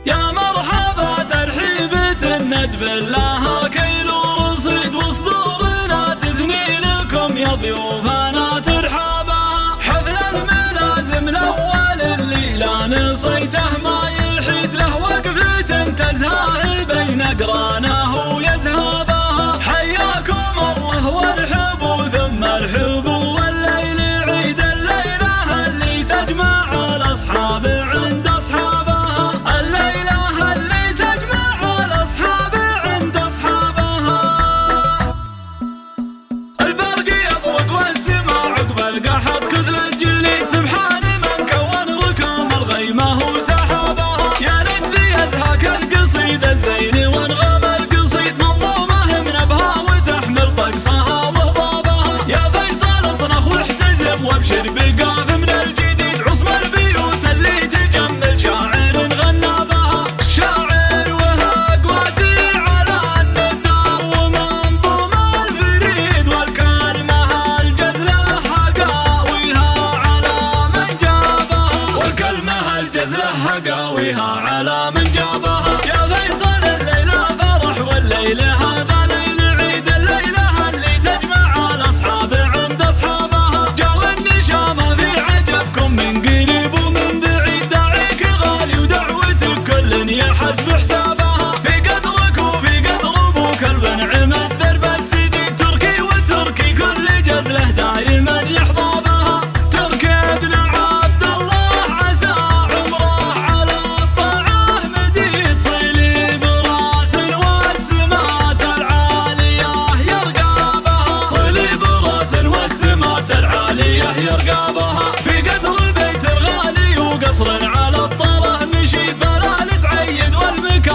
يا مرحبا ترحيبة الند بالله كيل ورصيد وصدورنا تثني لكم يا ضيوفنا ترحابا. حفل الملازم الأول اللي لا نصيته ما يحيد له وقفة تزهاه بين أقرانه ويزهابا. حياكم الله وارحبوا ثم ارحبوا والليل عيد الليلة اللي تجمع الأصحاب عند أصحابها. الليلة اللي تجمع الأصحاب عند أصحابها. البرق يضوق والسماء عقب القحط كثل الجليد سبحان من كون ركام الغيمة وسحابها. يا نجدي يزهاك القصيد الزين وانغام القصيد منظومه من أبها وتحمل طقسها وهضابها. يا فيصل اطنخ واحتزم وابشر بقاف من الجديد عصم البيوت اللي تجمل شاعر غنى بها. شاعر وهقواتي على الندار ومنظوم الفريد والكلمة الجزلة هقاويها على من جابها. والكلمة الجزلة هقاويها على من جابها. يا فيصل الليلة فرح والليل هذا ليل عيد الليلة اللي تجمع الأصحاب عند أصحابها. جو النشامة في عجبكم من قريب ومن بعيد داعيك غالي ودعوتك كل يحسب حسابها. في قدرك وفي قدر أبوك البنعم الدرب السديد تركي وتركي كل جزله دايما يحظى بها. تركي ابن عبد الله عسى عمره على الطاعة مديد صلي براس والسمات العالية يرقى بها. صلي براس والسمات العالية يرقى بها. في قدر البيت الغالي وقصر على الطره نشيد ثلاث عيد والمكان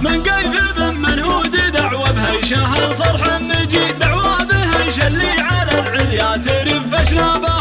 من قيثب منهود دعوة بهيشه الصرح النجي، دعوة بهيش اللي على العليا ترف شنابه.